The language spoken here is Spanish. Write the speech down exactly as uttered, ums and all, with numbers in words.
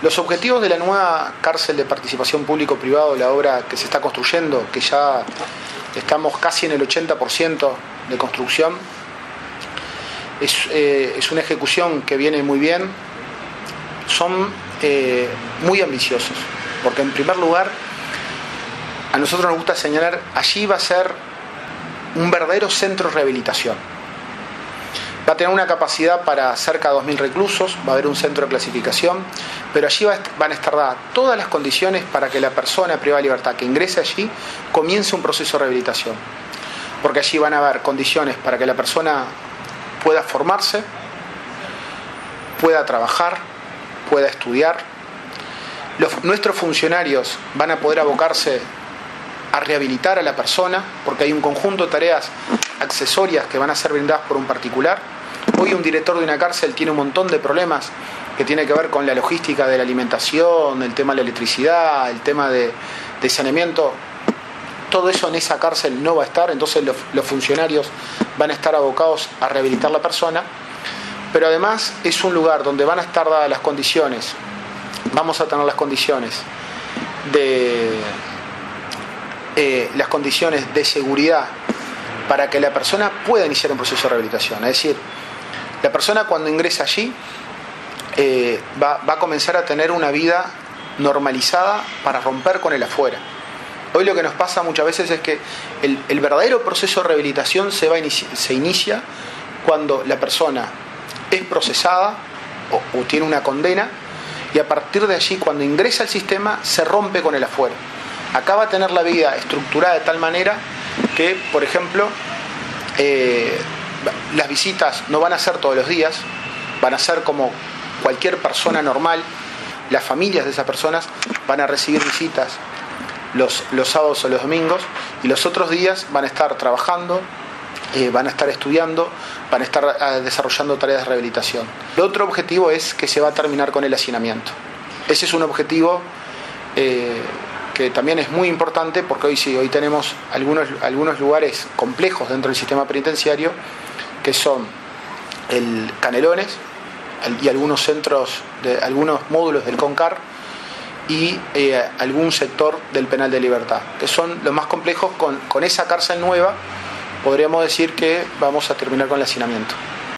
Los objetivos de la nueva cárcel de participación público-privado, la obra que se está construyendo, que ya estamos casi en el ochenta por ciento de construcción, es, eh, es una ejecución que viene muy bien, son eh, muy ambiciosos, porque en primer lugar, a nosotros nos gusta señalar, allí va a ser un verdadero centro de rehabilitación. Va a tener una capacidad para cerca de dos mil reclusos, va a haber un centro de clasificación, pero allí va, van a estar dadas todas las condiciones para que la persona privada de libertad que ingrese allí comience un proceso de rehabilitación. Porque allí van a haber condiciones para que la persona pueda formarse, pueda trabajar, pueda estudiar. Los, nuestros funcionarios van a poder abocarse a rehabilitar a la persona, porque hay un conjunto de tareas accesorias que van a ser brindadas por un particular. Hoy un director de una cárcel tiene un montón de problemas que tiene que ver con la logística de la alimentación, el tema de la electricidad, el tema de, de saneamiento. Todo eso en esa cárcel no va a estar, entonces los, los funcionarios van a estar abocados a rehabilitar a la persona, pero además es un lugar donde van a estar dadas las condiciones, vamos a tener las condiciones de eh, las condiciones de seguridad para que la persona pueda iniciar un proceso de rehabilitación. Es decir, la persona cuando ingresa allí eh, va, va a comenzar a tener una vida normalizada para romper con el afuera. Hoy lo que nos pasa muchas veces es que el, el verdadero proceso de rehabilitación se, va inici- se inicia cuando la persona es procesada o, o tiene una condena, y a partir de allí, cuando ingresa al sistema, se rompe con el afuera. Acá va a tener la vida estructurada de tal manera que, por ejemplo, eh, las visitas no van a ser todos los días, van a ser como cualquier persona normal. Las familias de esas personas van a recibir visitas los, los sábados o los domingos, y los otros días van a estar trabajando, eh, van a estar estudiando, van a estar eh, desarrollando tareas de rehabilitación. El otro objetivo es que se va a terminar con el hacinamiento. Ese es un objetivo eh, que también es muy importante, porque hoy sí, hoy tenemos algunos, algunos lugares complejos dentro del sistema penitenciario, que son el Canelones y algunos centros, de algunos módulos del CONCAR, y eh, algún sector del Penal de Libertad, que son los más complejos. Con, con esa cárcel nueva podríamos decir que vamos a terminar con el hacinamiento.